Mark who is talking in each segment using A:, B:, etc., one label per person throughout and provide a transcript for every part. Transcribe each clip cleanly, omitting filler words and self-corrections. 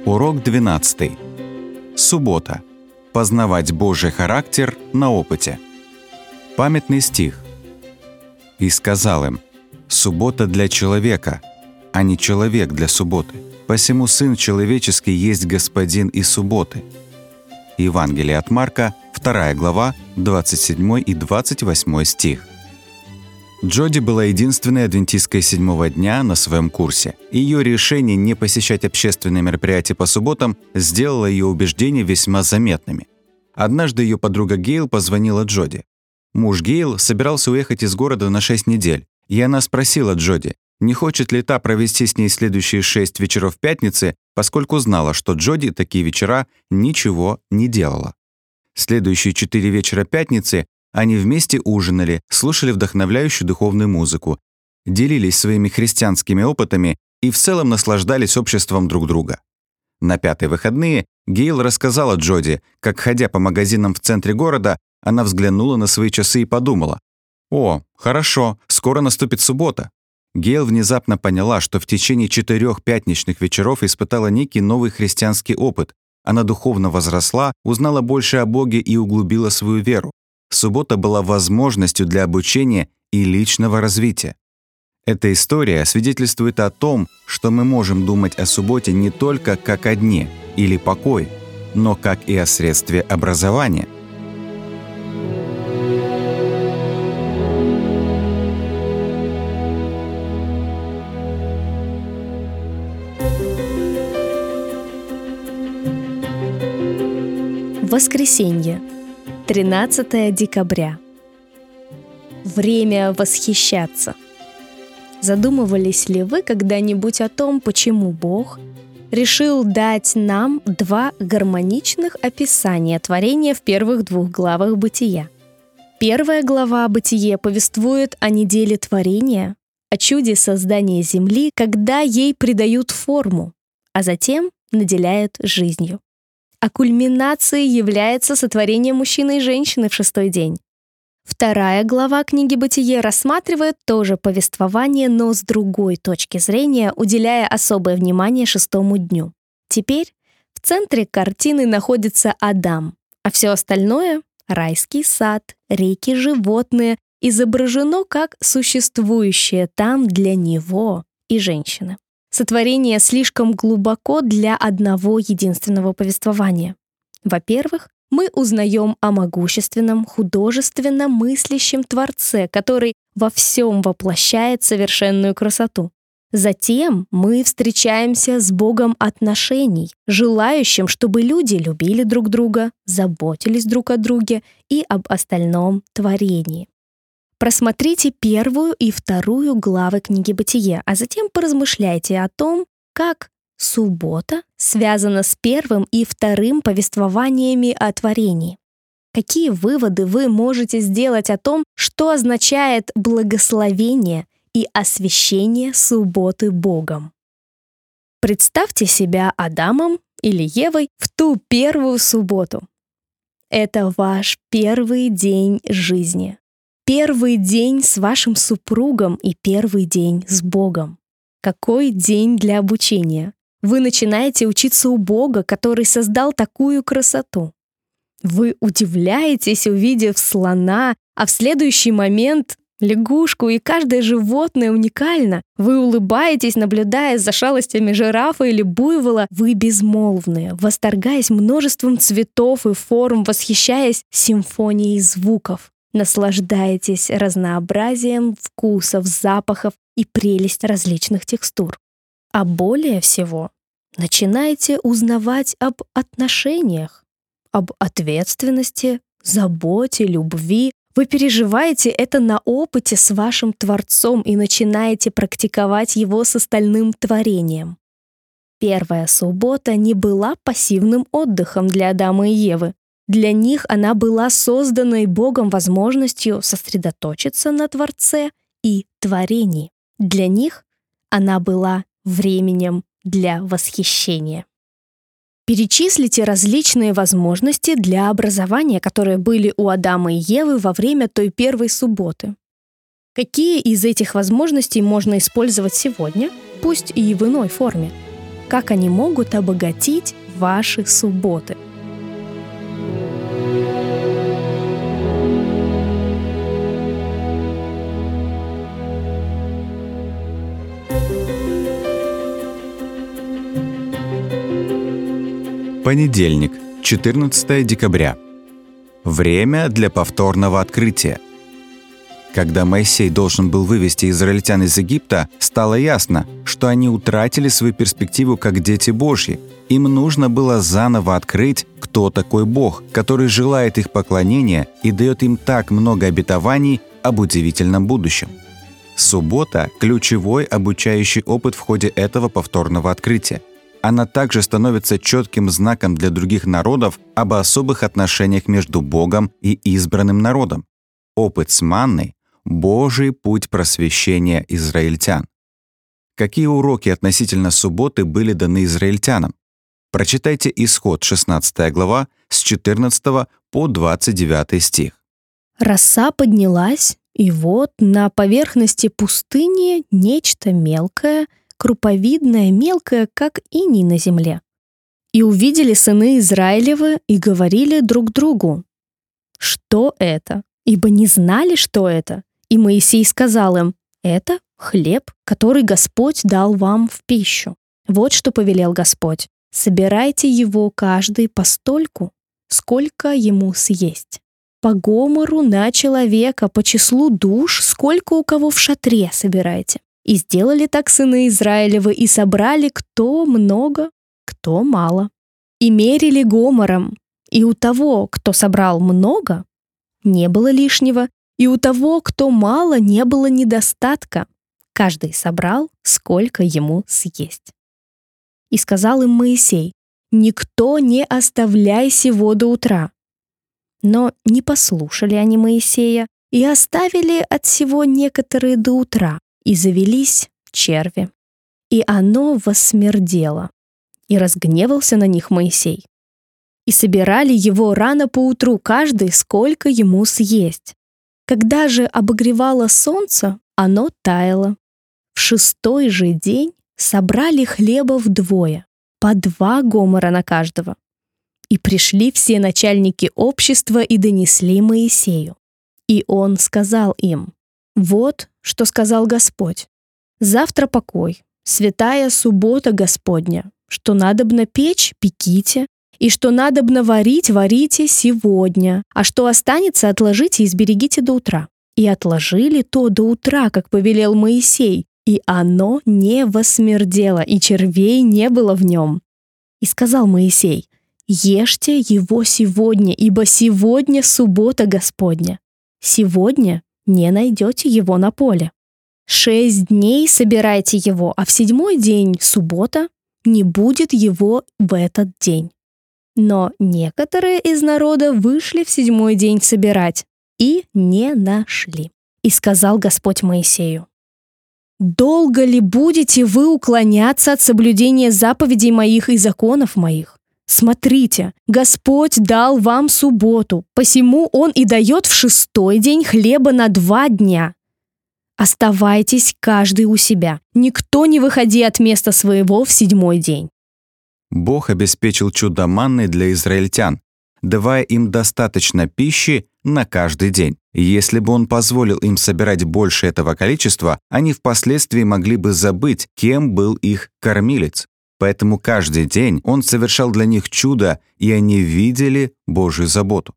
A: Урок 12. Суббота. Познавать Божий характер на опыте. Памятный стих. «И сказал им: суббота для человека, а не человек для субботы. Посему Сын Человеческий есть Господин и субботы». Евангелие от Марка, 2 глава, 27 и 28 стих. Джоди была единственной адвентисткой седьмого дня на своем курсе. Ее решение не посещать общественные мероприятия по субботам сделало ее убеждения весьма заметными. Однажды ее подруга Гейл позвонила Джоди. Муж Гейл собирался уехать из города на 6 недель, и она спросила Джоди, не хочет ли та провести с ней следующие 6 вечеров пятницы, поскольку знала, что Джоди такие вечера ничего не делала. Следующие 4 вечера пятницы они вместе ужинали, слушали вдохновляющую духовную музыку, делились своими христианскими опытами и в целом наслаждались обществом друг друга. На 5-е выходные Гейл рассказала Джоди, как, ходя по магазинам в центре города, она взглянула на свои часы и подумала: «О, хорошо, скоро наступит суббота». Гейл внезапно поняла, что в течение 4 пятничных вечеров испытала некий новый христианский опыт. Она духовно возросла, узнала больше о Боге и углубила свою веру. Суббота была возможностью для обучения и личного развития. Эта история свидетельствует о том, что мы можем думать о субботе не только как о дне или покое, но как и о средстве образования.
B: Воскресенье, 13 декабря. Время восхищаться. Задумывались ли вы когда-нибудь о том, почему Бог решил дать нам 2 гармоничных описания творения в первых 2 главах Бытия? Первая глава Бытие повествует о неделе творения, о чуде создания земли, когда ей придают форму, а затем наделяют жизнью. А кульминацией является сотворение мужчины и женщины в 6-й день. Вторая глава книги «Бытие» рассматривает тоже повествование, но с другой точки зрения, уделяя особое внимание 6-му дню. Теперь в центре картины находится Адам, а все остальное — райский сад, реки, животные — изображено как существующее там для него и женщины. Сотворение слишком глубоко для одного единственного повествования. Во-первых, мы узнаем о могущественном, художественно мыслящем Творце, который во всем воплощает совершенную красоту. Затем мы встречаемся с Богом отношений, желающим, чтобы люди любили друг друга, заботились друг о друге и об остальном творении. Просмотрите 1 и 2 главы книги «Бытие», а затем поразмышляйте о том, как суббота связана с 1 и 2 повествованиями о творении. Какие выводы вы можете сделать о том, что означает благословение и освящение субботы Богом? Представьте себя Адамом или Евой в ту первую субботу. Это ваш первый день жизни. Первый день с вашим супругом и первый день с Богом. Какой день для обучения? Вы начинаете учиться у Бога, который создал такую красоту. Вы удивляетесь, увидев слона, а в следующий момент лягушку, и каждое животное уникально. Вы улыбаетесь, наблюдая за шалостями жирафа или буйвола. Вы безмолвны, восторгаясь множеством цветов и форм, восхищаясь симфонией звуков. Наслаждаетесь разнообразием вкусов, запахов и прелесть различных текстур. А более всего, начинаете узнавать об отношениях, об ответственности, заботе, любви. Вы переживаете это на опыте с вашим Творцом и начинаете практиковать его с остальным творением. Первая суббота не была пассивным отдыхом для Адама и Евы. Для них она была созданной Богом возможностью сосредоточиться на Творце и творении. Для них она была временем для восхищения. Перечислите различные возможности для образования, которые были у Адама и Евы во время той первой субботы. Какие из этих возможностей можно использовать сегодня, пусть и в иной форме? как они могут обогатить ваши субботы.
A: Понедельник, 14 декабря. Время для повторного открытия. Когда Моисей должен был вывести израильтян из Египта, стало ясно, что они утратили свою перспективу как дети Божьи. Им нужно было заново открыть, кто такой Бог, который желает их поклонения и дает им так много обетований об удивительном будущем. Суббота – ключевой обучающий опыт в ходе этого повторного открытия. Она также становится четким знаком для других народов об особых отношениях между Богом и избранным народом. Опыт с манной – Божий путь просвещения израильтян. Какие уроки относительно субботы были даны израильтянам? Прочитайте Исход, 16 глава, с 14 по 29 стих.
B: Роса поднялась, и вот на поверхности пустыни нечто мелкое, круповидное, мелкое, как иней на земле. И увидели сыны Израилевы и говорили друг другу: «Что это?» Ибо не знали, что это. И Моисей сказал им: «Это хлеб, который Господь дал вам в пищу. Вот что повелел Господь: собирайте его каждый постольку, сколько ему съесть. По гомору на человека, по числу душ, сколько у кого в шатре собирайте». И сделали так сыны Израилевы, и собрали кто много, кто мало. И мерили гомором, и у того, кто собрал много, не было лишнего, и у того, кто мало, не было недостатка. Каждый собрал, сколько ему съесть. И сказал им Моисей: «Никто не оставляй сего до утра». Но не послушали они Моисея, и оставили от сего некоторые до утра, и завелись черви. И оно воссмердело, и разгневался на них Моисей. И собирали его рано поутру, каждый сколько ему съесть. Когда же обогревало солнце, оно таяло. В 6-й же день собрали хлеба вдвое, по 2 гомора на каждого. И пришли все начальники общества и донесли Моисею. И он сказал им: «Вот что сказал Господь: завтра покой, святая суббота Господня, что надобно печь, пеките, и что надобно варить, варите сегодня, а что останется, отложите и сберегите до утра». И отложили то до утра, как повелел Моисей, и оно не воссмердело, и червей не было в нем. И сказал Моисей: «Ешьте его сегодня, ибо сегодня суббота Господня. Сегодня не найдете его на поле. 6 дней собирайте его, а в 7-й день, суббота, не будет его в этот день». Но некоторые из народа вышли в 7-й день собирать и не нашли. И сказал Господь Моисею: «Долго ли будете вы уклоняться от соблюдения заповедей моих и законов моих? Смотрите, Господь дал вам субботу, посему Он и дает в 6-й день хлеба на 2 дня. Оставайтесь каждый у себя, никто не выходи от места своего в 7-й день».
A: Бог обеспечил чудо манны для израильтян, давая им достаточно пищи на каждый день. И если бы Он позволил им собирать больше этого количества, они впоследствии могли бы забыть, кем был их кормилец. Поэтому каждый день Он совершал для них чудо, и они видели Божью заботу.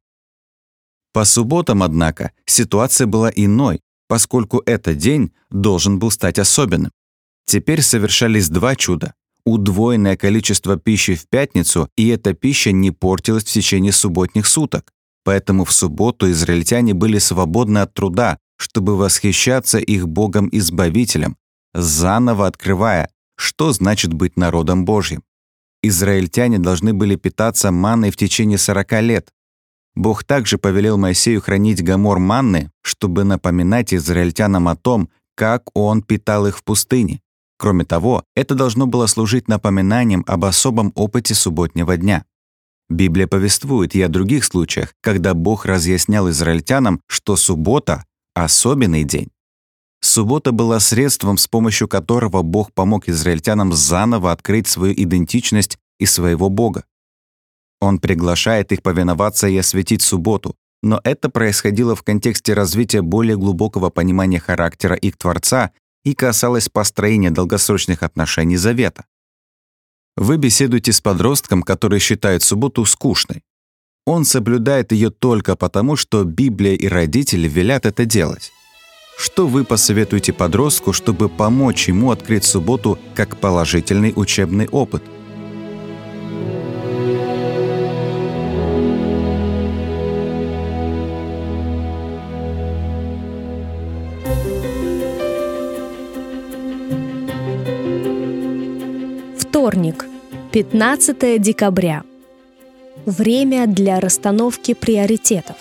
A: По субботам, однако, ситуация была иной, поскольку этот день должен был стать особенным. Теперь совершались 2 чуда. Удвоенное количество пищи в пятницу, и эта пища не портилась в течение субботних суток. Поэтому в субботу израильтяне были свободны от труда, чтобы восхищаться их Богом-избавителем, заново открывая, что значит быть народом Божьим. Израильтяне должны были питаться манной в течение 40 лет. Бог также повелел Моисею хранить гомор манны, чтобы напоминать израильтянам о том, как Он питал их в пустыне. Кроме того, это должно было служить напоминанием об особом опыте субботнего дня. Библия повествует и о других случаях, когда Бог разъяснял израильтянам, что суббота — особенный день. Суббота была средством, с помощью которого Бог помог израильтянам заново открыть свою идентичность и своего Бога. Он приглашает их повиноваться и осветить субботу, но это происходило в контексте развития более глубокого понимания характера их Творца и касалось построения долгосрочных отношений завета. Вы беседуете с подростком, который считает субботу скучной. Он соблюдает ее только потому, что Библия и родители велят это делать. Что вы посоветуете подростку, чтобы помочь ему открыть субботу как положительный учебный опыт?
B: Вторник, 15 декабря. Время для расстановки приоритетов.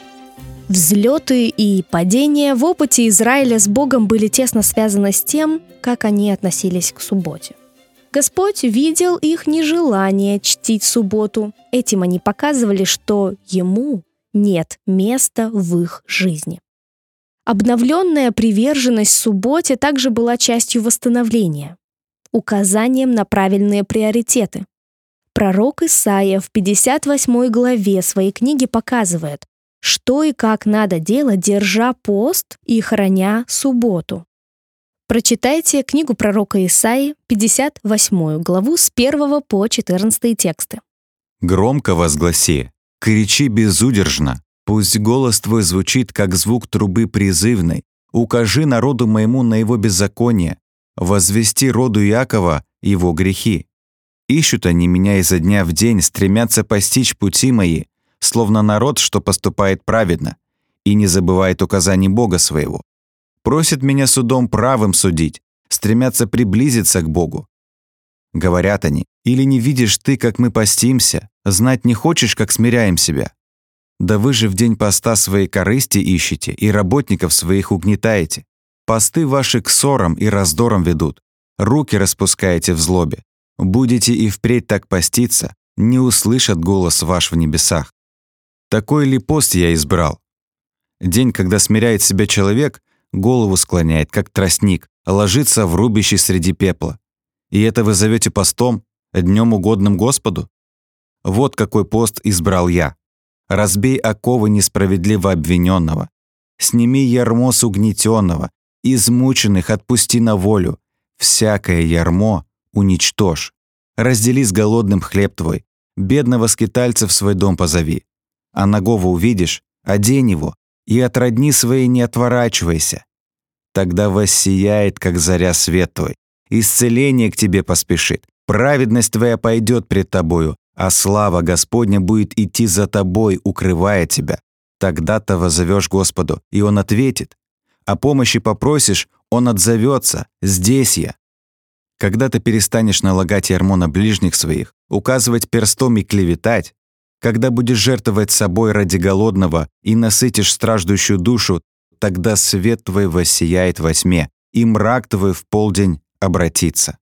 B: Взлеты и падения в опыте Израиля с Богом были тесно связаны с тем, как они относились к субботе. Господь видел их нежелание чтить субботу. Этим они показывали, что Ему нет места в их жизни. Обновленная приверженность субботе также была частью восстановления, указанием на правильные приоритеты. Пророк Исаия в 58 главе своей книги показывает, что и как надо делать, держа пост и храня субботу. Прочитайте книгу пророка Исаии, 58 главу с 1 по 14 тексты.
A: «Громко возгласи, кричи безудержно, пусть голос твой звучит, как звук трубы призывной, укажи народу моему на его беззаконие, возвести роду Иакова его грехи. Ищут они меня изо дня в день, стремятся постичь пути мои, словно народ, что поступает праведно, и не забывает указаний Бога своего. Просят меня судом правым судить, стремятся приблизиться к Богу. Говорят они, или не видишь ты, как мы постимся, знать не хочешь, как смиряем себя? Да вы же в день поста своей корысти ищете и работников своих угнетаете. Посты ваши к ссорам и раздорам ведут, руки распускаете в злобе. Будете и впредь так поститься, не услышат голос ваш в небесах. Такой ли пост я избрал? День, когда смиряет себя человек, голову склоняет, как тростник, ложится в рубище среди пепла. И это вы зовете постом, днем угодным Господу? Вот какой пост избрал я. Разбей оковы несправедливо обвиненного, сними ярмо с угнетенного, измученных отпусти на волю, всякое ярмо уничтожь. Раздели с голодным хлеб твой, бедного скитальца в свой дом позови. А нагого увидишь, одень его, и от родни своей не отворачивайся. Тогда воссияет, как заря, свет твой, исцеление к тебе поспешит, праведность твоя пойдет пред тобою, а слава Господня будет идти за тобой, укрывая тебя. Тогда-то воззовешь Господу, и Он ответит. О помощи попросишь, Он отзовется, здесь я. Когда ты перестанешь налагать ярмо на ближних своих, указывать перстом и клеветать, когда будешь жертвовать собой ради голодного и насытишь страждущую душу, тогда свет твой воссияет во тьме, и мрак твой в полдень обратится.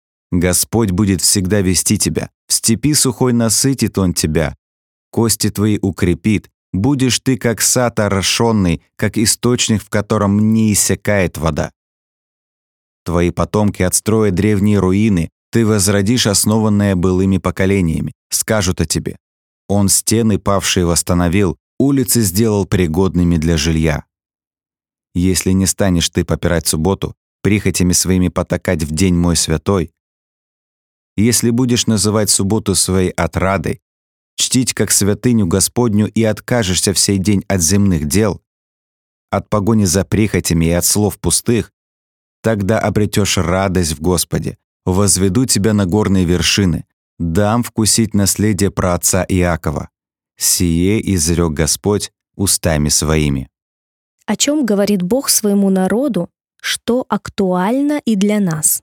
A: Господь будет всегда вести тебя, в степи сухой насытит Он тебя, кости твои укрепит, будешь ты как сад орошенный, как источник, в котором не иссякает вода. Твои потомки отстроят древние руины, ты возродишь основанное былыми поколениями, скажут о тебе. Он стены павшие восстановил, улицы сделал пригодными для жилья. Если не станешь ты попирать субботу, прихотями своими потакать в день мой святой, если будешь называть субботу своей отрадой, чтить как святыню Господню и откажешься в сей день от земных дел, от погони за прихотями и от слов пустых, тогда обретешь радость в Господе, возведу тебя на горные вершины, дам вкусить наследие праотца Иакова. Сие изрек Господь устами своими.
B: О чем говорит Бог своему народу, что актуально и для нас?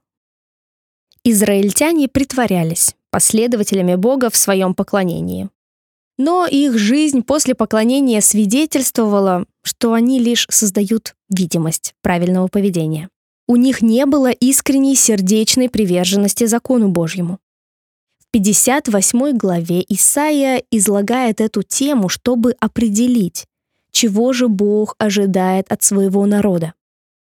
B: Израильтяне притворялись последователями Бога в своем поклонении. Но их жизнь после поклонения свидетельствовала, что они лишь создают видимость правильного поведения. У них не было искренней сердечной приверженности закону Божьему. В 58 главе Исаия излагает эту тему, чтобы определить, чего же Бог ожидает от своего народа.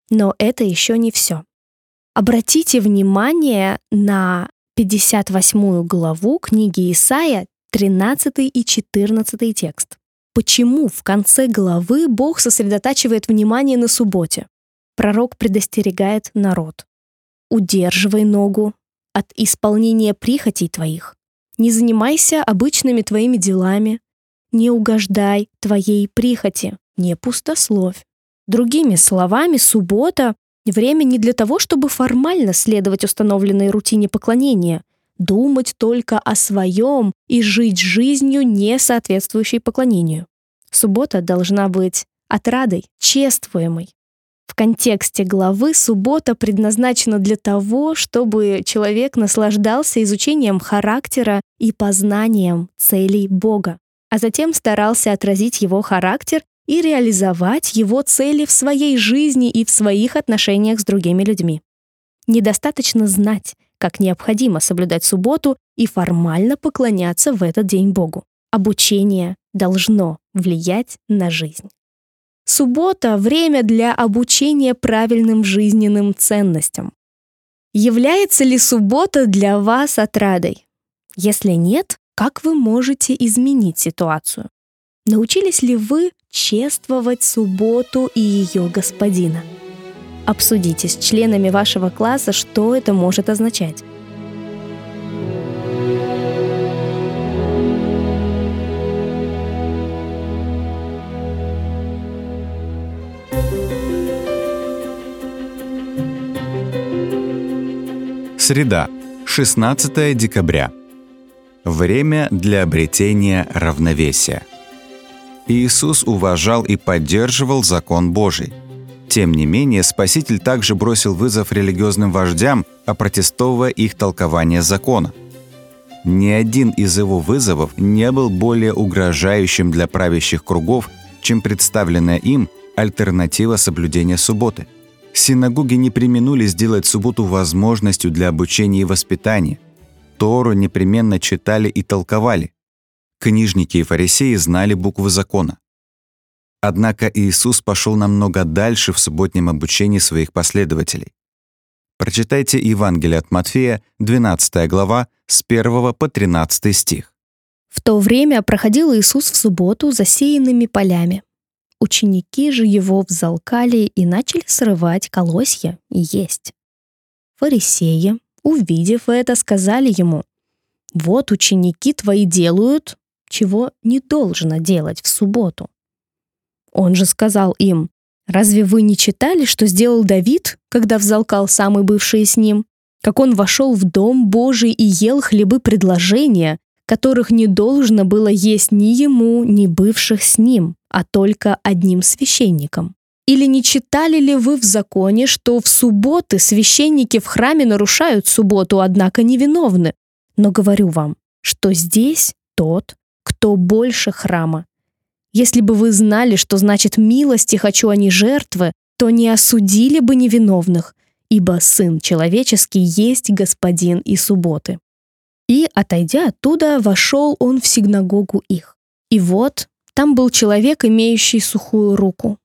B: Но это еще не все. Обратите внимание на 58 главу книги Исайя, 13 и 14 текст. Почему в конце главы Бог сосредотачивает внимание на субботе? Пророк предостерегает народ. «Удерживай ногу от исполнения прихотей твоих. Не занимайся обычными твоими делами. Не угождай твоей прихоти, не пустословь». Другими словами, суббота — время не для того, чтобы формально следовать установленной рутине поклонения, думать только о своем и жить жизнью, не соответствующей поклонению. Суббота должна быть отрадой, чествуемой. В контексте главы суббота предназначена для того, чтобы человек наслаждался изучением характера и познанием целей Бога, а затем старался отразить его характер и реализовать его цели в своей жизни и в своих отношениях с другими людьми. Недостаточно знать, как необходимо соблюдать субботу и формально поклоняться в этот день Богу. Обучение должно влиять на жизнь. Суббота — время для обучения правильным жизненным ценностям. Является ли суббота для вас отрадой? Если нет, как вы можете изменить ситуацию? Научились ли вы чествовать субботу и ее Господина? Обсудите с членами вашего класса, что это может означать.
A: Среда, 16 декабря. Время для обретения равновесия. Иисус уважал и поддерживал закон Божий. Тем не менее, Спаситель также бросил вызов религиозным вождям, опротестовывая их толкование закона. Ни один из его вызовов не был более угрожающим для правящих кругов, чем представленная им альтернатива соблюдения субботы. Синагоги не преминули сделать субботу возможностью для обучения и воспитания. Тору непременно читали и толковали. Книжники и фарисеи знали буквы закона. Однако Иисус пошел намного дальше в субботнем обучении своих последователей. Прочитайте Евангелие от Матфея, 12 глава, с 1 по 13 стих.
B: В то время проходил Иисус в субботу засеянными полями. Ученики же его взалкали и начали срывать колосья и есть. Фарисеи, увидев это, сказали ему: «Вот ученики твои делают, чего не должно делать в субботу». Он же сказал им: «Разве вы не читали, что сделал Давид, когда взалкал самый бывший с ним? Как он вошел в дом Божий и ел хлебы предложения, которых не должно было есть ни ему, ни бывших с ним, а только одним священником? Или не читали ли вы в законе, что в субботы священники в храме нарушают субботу, однако невиновны? Но говорю вам, что здесь тот, кто больше храма. Если бы вы знали, что значит милости хочу, а не жертвы, то не осудили бы невиновных, ибо Сын Человеческий есть Господин и субботы». И, отойдя оттуда, вошел он в синагогу их. И вот там был человек, имеющий сухую руку.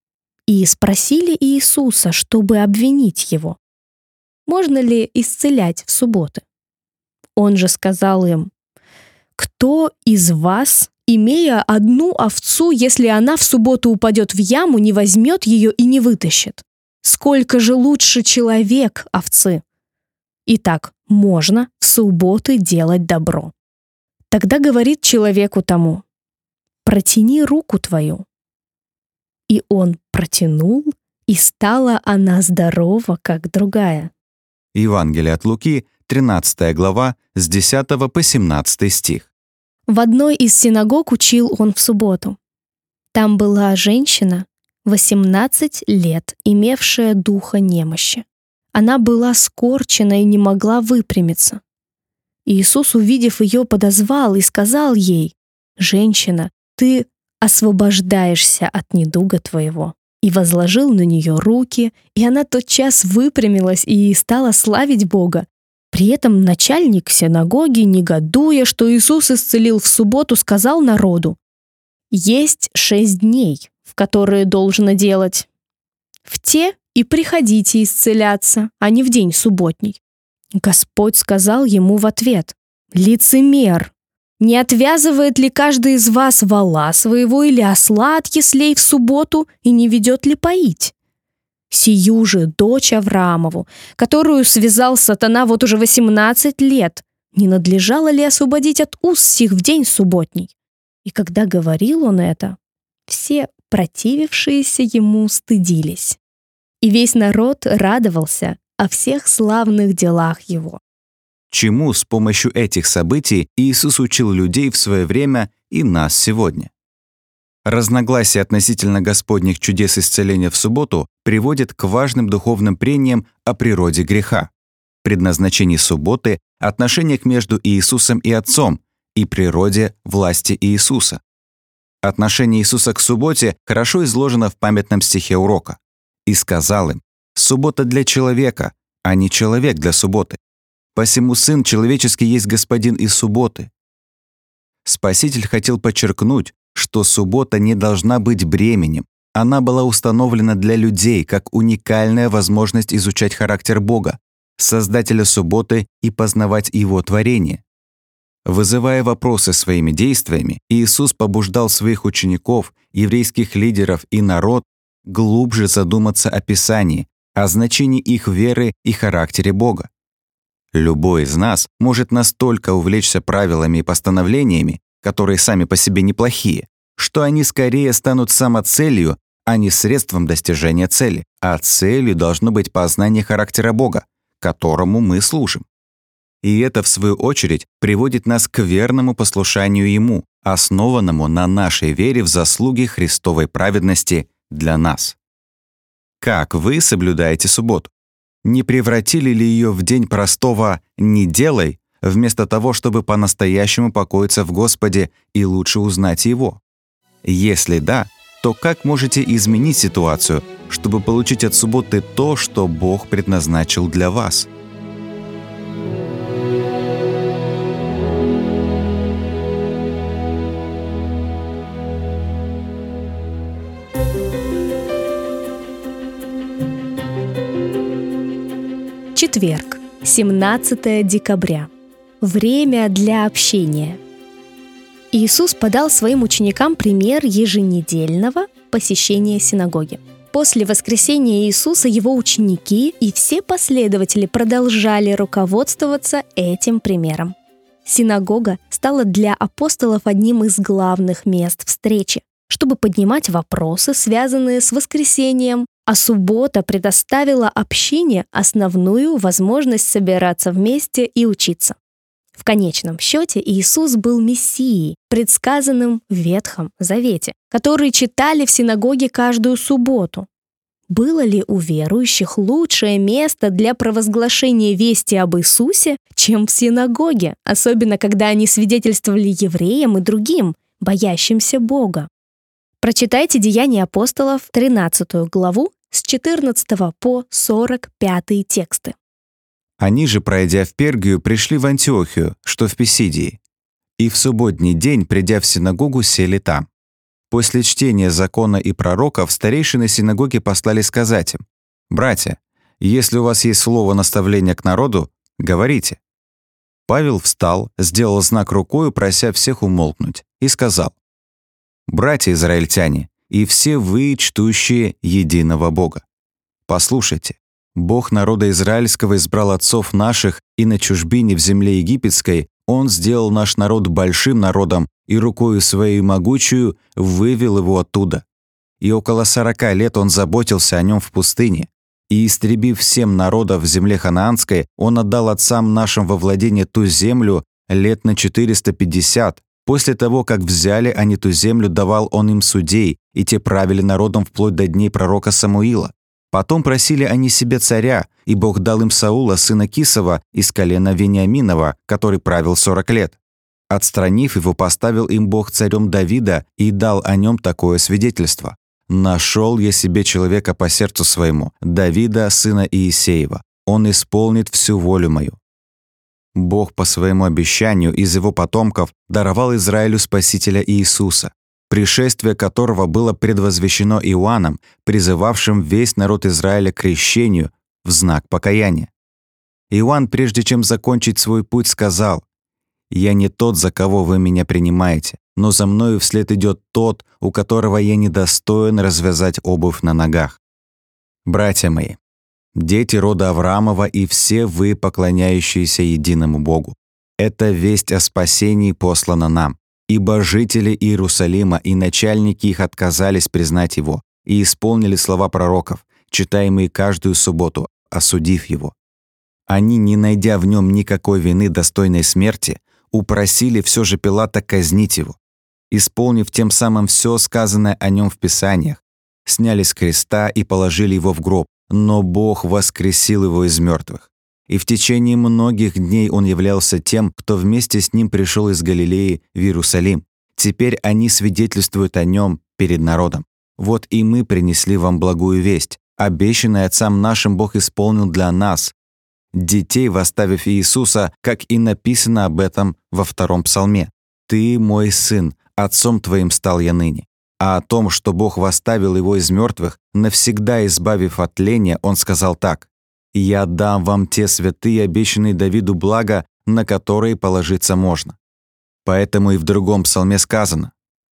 B: И спросили Иисуса, чтобы обвинить его: можно ли исцелять в субботы? Он же сказал им: «Кто из вас, имея одну овцу, если она в субботу упадет в яму, не возьмет ее и не вытащит? Сколько же лучше человек овцы? Итак, можно в субботы делать добро». Тогда говорит человеку тому: «Протяни руку твою». И он протянул, и стала она здорова, как другая.
A: Евангелие от Луки, 13 глава, с 10 по 17 стих.
B: В одной из синагог учил он в субботу. Там была женщина, 18 лет, имевшая духа немощи. Она была скорчена и не могла выпрямиться. Иисус, увидев ее, подозвал и сказал ей: «Женщина, ты освобождаешься от недуга твоего». И возложил на нее руки, и она тотчас выпрямилась и стала славить Бога. При этом начальник синагоги, негодуя, что Иисус исцелил в субботу, сказал народу: «Есть 6 дней, в которые должно делать. В те и приходите исцеляться, а не в день субботний». Господь сказал ему в ответ: «Лицемер! Не отвязывает ли каждый из вас вола своего или осла от яслей в субботу и не ведет ли поить? Сию же дочь Авраамову, которую связал сатана вот уже 18 лет, не надлежало ли освободить от уз сих в день субботний?» И когда говорил он это, все противившиеся ему стыдились. И весь народ радовался о всех славных делах его.
A: Чему с помощью этих событий Иисус учил людей в свое время и нас сегодня? Разногласия относительно Господних чудес исцеления в субботу приводят к важным духовным прениям о природе греха, предназначении субботы, отношениях между Иисусом и Отцом и природе власти Иисуса. Отношение Иисуса к субботе хорошо изложено в памятном стихе урока. «И сказал им: суббота для человека, а не человек для субботы. Посему Сын Человеческий есть Господин и субботы». Спаситель хотел подчеркнуть, что суббота не должна быть бременем. Она была установлена для людей как уникальная возможность изучать характер Бога, Создателя субботы, и познавать Его творение. Вызывая вопросы своими действиями, Иисус побуждал своих учеников, еврейских лидеров и народ глубже задуматься о Писании, о значении их веры и характере Бога. Любой из нас может настолько увлечься правилами и постановлениями, которые сами по себе неплохие, что они скорее станут самоцелью, а не средством достижения цели. А целью должно быть познание характера Бога, которому мы служим. И это, в свою очередь, приводит нас к верному послушанию Ему, основанному на нашей вере в заслуги Христовой праведности для нас. Как вы соблюдаете субботу? Не превратили ли ее в день простого «не делай», вместо того, чтобы по-настоящему покоиться в Господе и лучше узнать Его? Если да, то как можете изменить ситуацию, чтобы получить от субботы то, что Бог предназначил для вас?
B: Четверг, 17 декабря. Время для общения. Иисус подал своим ученикам пример еженедельного посещения синагоги. После воскресения Иисуса его ученики и все последователи продолжали руководствоваться этим примером. Синагога стала для апостолов одним из главных мест встречи, чтобы поднимать вопросы, связанные с воскресением, а суббота предоставила общине основную возможность собираться вместе и учиться. В конечном счете Иисус был Мессией, предсказанным в Ветхом Завете, который читали в синагоге каждую субботу. Было ли у верующих лучшее место для провозглашения вести об Иисусе, чем в синагоге, особенно когда они свидетельствовали евреям и другим, боящимся Бога? Прочитайте Деяния апостолов, 13 главу, с 14 по 45 тексты.
A: Они же, пройдя в Пергию, пришли в Антиохию, что в Писидии. И в субботний день, придя в синагогу, сели там. После чтения закона и пророков старейшины синагоги послали сказать им: «Братья, если у вас есть слово наставления к народу, говорите». Павел встал, сделал знак рукою, прося всех умолкнуть, и сказал: «Братья израильтяне, и все вы, чтущие единого Бога, послушайте, Бог народа израильского избрал отцов наших, и на чужбине в земле египетской Он сделал наш народ большим народом, и рукою своей могучую вывел его оттуда. И около 40 лет Он заботился о нем в пустыне. И, истребив всем народов в земле ханаанской, Он отдал отцам нашим во владение ту землю лет на 450. После того, как взяли они ту землю, давал Он им судей, и те правили народом вплоть до дней пророка Самуила. Потом просили они себе царя, и Бог дал им Саула, сына Кисова, из колена Вениаминова, который правил 40 лет. Отстранив его, поставил им Бог царем Давида и дал о нем такое свидетельство: «Нашел я себе человека по сердцу своему, Давида, сына Иисеева. Он исполнит всю волю мою». Бог по своему обещанию из его потомков даровал Израилю Спасителя Иисуса. пришествие которого было предвозвещено Иоанном, призывавшим весь народ Израиля к крещению в знак покаяния. Иоанн, прежде чем закончить свой путь, сказал: «Я не тот, за кого вы меня принимаете, но за мною вслед идет тот, у которого я недостоин развязать обувь на ногах». Братья мои, дети рода Авраамова и все вы, поклоняющиеся единому Богу, эта весть о спасении послана нам, ибо жители Иерусалима и начальники их отказались признать его и исполнили слова пророков, читаемые каждую субботу, осудив его. Они, не найдя в нем никакой вины, достойной смерти, упросили все же Пилата казнить его, исполнив тем самым все сказанное о нем в Писаниях, сняли с креста и положили его в гроб, но Бог воскресил его из мертвых. И в течение многих дней он являлся тем, кто вместе с ним пришел из Галилеи в Иерусалим. Теперь они свидетельствуют о нем перед народом. Вот и мы принесли вам благую весть. Обещанный отцам нашим Бог исполнил для нас, детей, восставив Иисуса, как и написано об этом во 2 псалме. «Ты, мой сын, отцом твоим стал я ныне». А о том, что Бог восставил его из мертвых, навсегда избавив от тления, он сказал так: «Я дам вам те святые, обещанные Давиду блага, на которые положиться можно». Поэтому и в другом псалме сказано: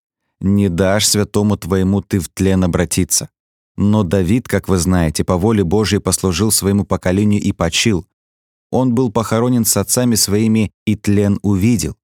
A: «Не дашь святому твоему ты в тлен обратиться». Но Давид, как вы знаете, по воле Божией послужил своему поколению и почил. Он был похоронен с отцами своими и тлен увидел.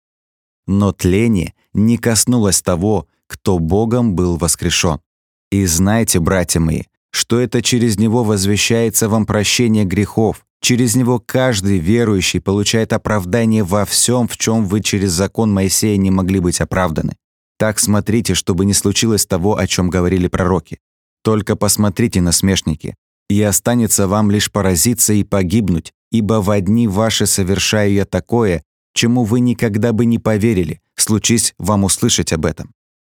A: Но тление не коснулось того, кто Богом был воскрешен. И знайте, братья мои, что это через Него возвещается вам прощение грехов. Через Него каждый верующий получает оправдание во всем, в чем вы через закон Моисея не могли быть оправданы. Так смотрите, чтобы не случилось того, о чем говорили пророки. Только посмотрите, насмешники, и останется вам лишь поразиться и погибнуть, ибо во дни ваши совершаю я такое, чему вы никогда бы не поверили, случись вам услышать об этом».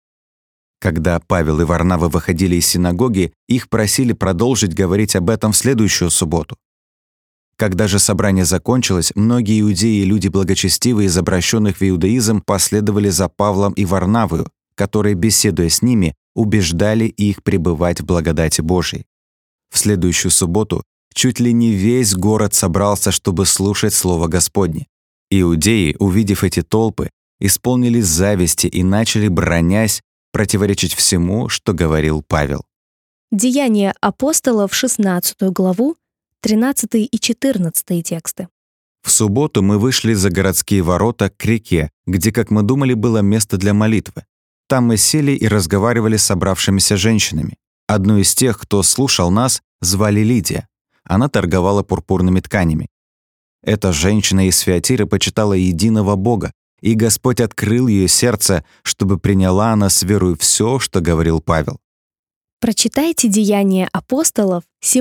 A: Когда Павел и Варнава выходили из синагоги, их просили продолжить говорить об этом в следующую субботу. Когда же собрание закончилось, многие иудеи и люди благочестивые из обращенных в иудаизм последовали за Павлом и Варнавою, которые, беседуя с ними, убеждали их пребывать в благодати Божией. В следующую субботу чуть ли не весь город собрался, чтобы слушать Слово Господне. Иудеи, увидев эти толпы, исполнились зависти и начали, бранясь, противоречить всему, что говорил Павел.
B: Деяния апостолов, 16 главу, 13 и 14 тексты.
A: В субботу мы вышли за городские ворота к реке, где, как мы думали, было место для молитвы. Там мы сели и разговаривали с собравшимися женщинами. Одну из тех, кто слушал нас, звали Лидия. Она торговала пурпурными тканями. Эта женщина из Фиатиры почитала единого Бога, и Господь открыл ее сердце, чтобы приняла она с верой все, что говорил Павел.
B: Прочитайте Деяния апостолов,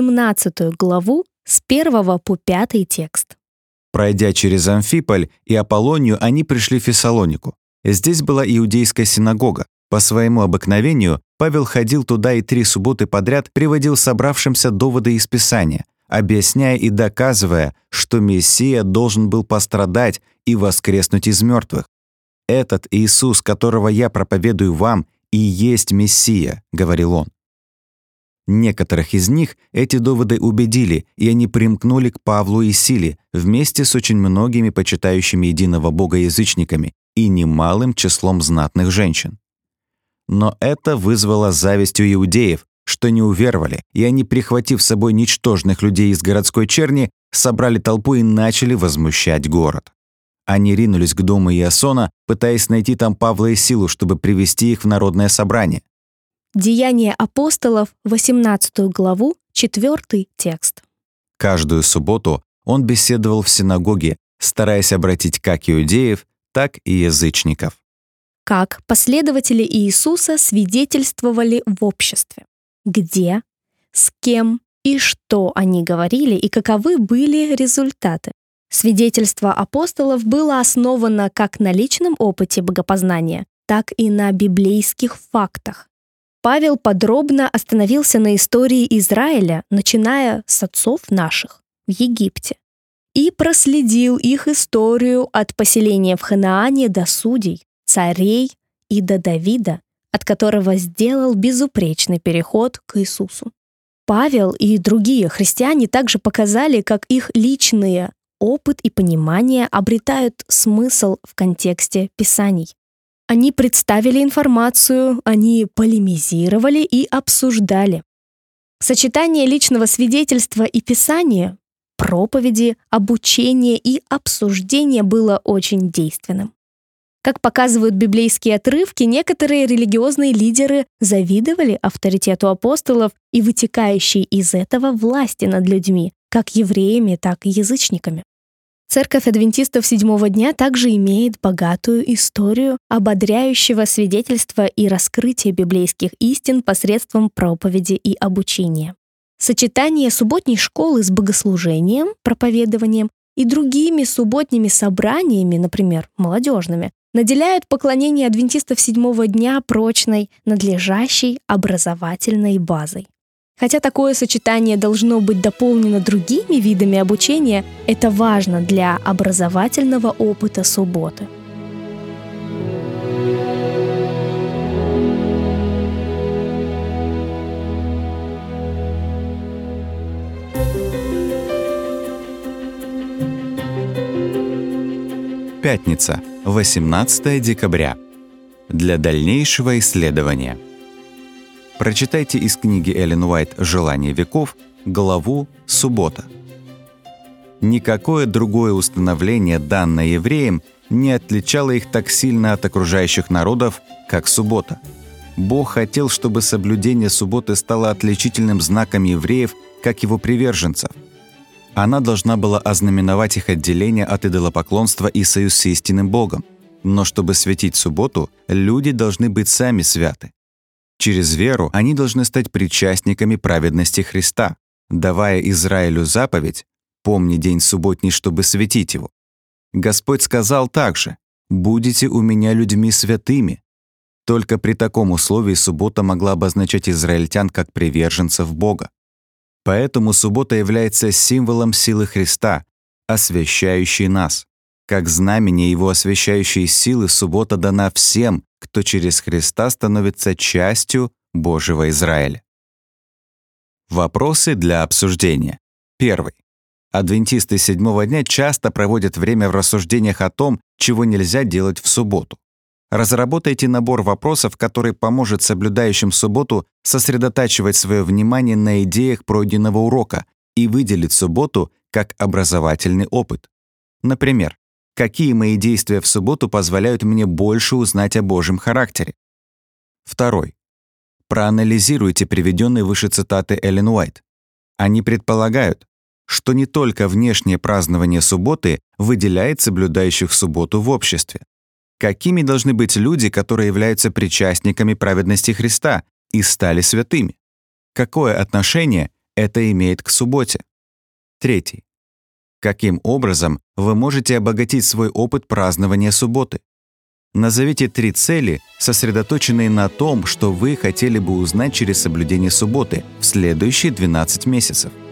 B: 17 главу, с 1 по 5 текст.
A: Пройдя через Амфиполь и Аполлонию, они пришли в Фессалонику. Здесь была иудейская синагога. По своему обыкновению Павел ходил туда и 3 субботы подряд приводил собравшимся доводы из Писания, объясняя и доказывая, что Мессия должен был пострадать и воскреснуть из мертвых. «Этот Иисус, которого я проповедую вам, и есть Мессия», — говорил он. Некоторых из них эти доводы убедили, и они примкнули к Павлу и Силе вместе с очень многими почитающими единого Бога язычниками и немалым числом знатных женщин. Но это вызвало зависть у иудеев, что не уверовали, и они, прихватив с собой ничтожных людей из городской черни, собрали толпу и начали возмущать город. Они ринулись к дому Иасона, пытаясь найти там Павла и Силу, чтобы привести их в народное собрание.
B: Деяния апостолов, 18 главу, 4 текст.
A: Каждую субботу он беседовал в синагоге, стараясь обратить как иудеев, так и язычников.
B: Как последователи Иисуса свидетельствовали в обществе? Где, с кем и что они говорили и каковы были результаты? Свидетельство апостолов было основано как на личном опыте богопознания, так и на библейских фактах. Павел подробно остановился на истории Израиля, начиная с отцов наших в Египте, и проследил их историю от поселения в Ханаане до судей, царей и до Давида, от которого сделал безупречный переход к Иисусу. Павел и другие христиане также показали, как их личные опыт и понимание обретают смысл в контексте Писаний. Они представили информацию, они полемизировали и обсуждали. Сочетание личного свидетельства и Писания, проповеди, обучения и обсуждения было очень действенным. Как показывают библейские отрывки, некоторые религиозные лидеры завидовали авторитету апостолов и вытекающей из этого власти над людьми, как евреями, так и язычниками. Церковь адвентистов седьмого дня также имеет богатую историю ободряющего свидетельства и раскрытия библейских истин посредством проповеди и обучения. Сочетание субботней школы с богослужением, проповедованием и другими субботними собраниями, например, молодежными, наделяют поклонение адвентистов седьмого дня прочной, надлежащей образовательной базой. Хотя такое сочетание должно быть дополнено другими видами обучения, это важно для образовательного опыта субботы.
A: Пятница, 18 декабря. Для дальнейшего исследования. Прочитайте из книги Эллен Уайт «Желание веков» главу «Суббота». Никакое другое установление, данное евреям, не отличало их так сильно от окружающих народов, как суббота. Бог хотел, чтобы соблюдение субботы стало отличительным знаком евреев, как его приверженцев. Она должна была ознаменовать их отделение от идолопоклонства и союз с истинным Богом. Но чтобы светить субботу, люди должны быть сами святы. Через веру они должны стать причастниками праведности Христа, давая Израилю заповедь «Помни день субботний, чтобы светить его». Господь сказал также «Будете у меня людьми святыми». Только при таком условии суббота могла обозначать израильтян как приверженцев Бога. Поэтому суббота является символом силы Христа, освящающей нас. Как знамение Его освящающей силы, суббота дана всем, кто через Христа становится частью Божьего Израиля. Вопросы для обсуждения. Первый. Адвентисты седьмого дня часто проводят время в рассуждениях о том, чего нельзя делать в субботу. Разработайте набор вопросов, который поможет соблюдающим субботу сосредотачивать свое внимание на идеях пройденного урока и выделить субботу как образовательный опыт. Например, какие мои действия в субботу позволяют мне больше узнать о Божьем характере? Второй. Проанализируйте приведенные выше цитаты Эллен Уайт. Они предполагают, что не только внешнее празднование субботы выделяет соблюдающих субботу в обществе. Какими должны быть люди, которые являются причастниками праведности Христа и стали святыми? Какое отношение это имеет к субботе? Третий. Каким образом вы можете обогатить свой опыт празднования субботы? Назовите 3 цели, сосредоточенные на том, что вы хотели бы узнать через соблюдение субботы в следующие 12 месяцев.